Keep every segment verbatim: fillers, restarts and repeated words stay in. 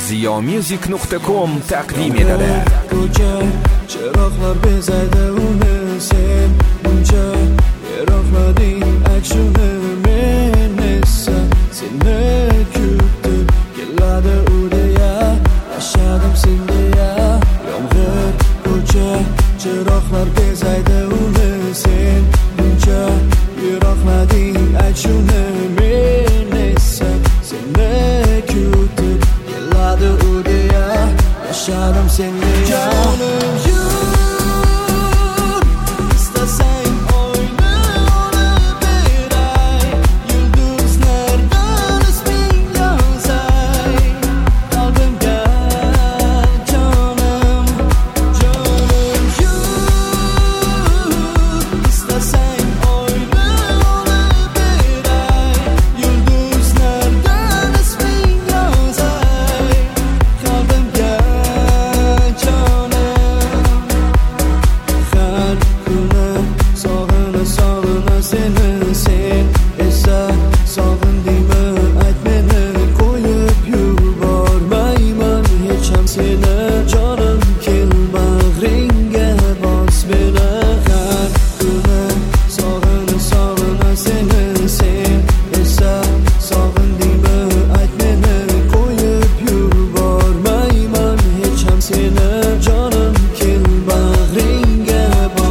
ziyo music nuqta com taqdim etadi. Ko'cha chiroqlar bezaydi uni, sen buncha yiroqlading akshuni, men esa seni kutib keladi u deya yashadim sen deya. Yomg'ir ko'cha chiroqlar bezaydi uni, sen buncha yiroqlading akshuni, men esa seni kutib keladi u deya yashadim sen deya. Jonim yur, istasang oyni olib beray, yulduzlardan isming yozay qalbimga. Jonim, jonim yur, istasang oyni olib beray, yulduzlardan isming yozay qalbimga. Seni sen esa sog'indingmi aytmeni, qo'yib yubormayman hech ham seni. Jonim kel bag'ringga bos meni, har kuni sog'ina sog'ina seni. Sen esa sog'indingmi aytmeni, qo'yib yubormayman hech ham seni. Jonim kel bag'ringga bos.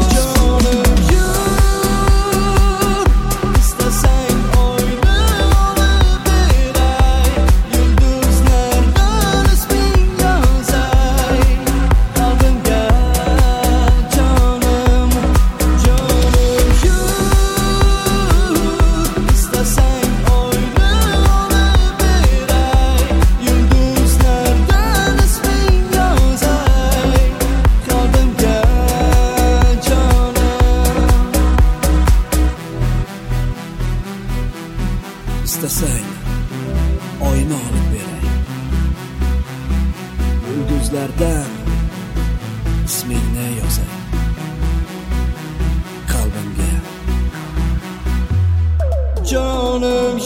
İstasang oyni olib beray, yulduzlardan ismingni yozay qalbimga. Jonim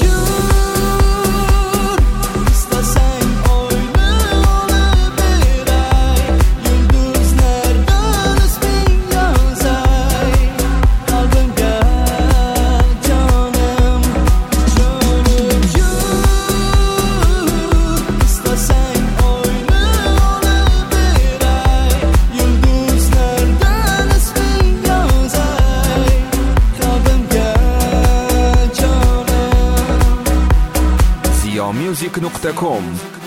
yur, istasang oyni olib beray, yulduzlardan isming yozay qalbimga. Jonim, jonim yur, istasang oyni olib beray, yulduzlardan isming yozay qalbimga. Jonim ziyo music nuqta com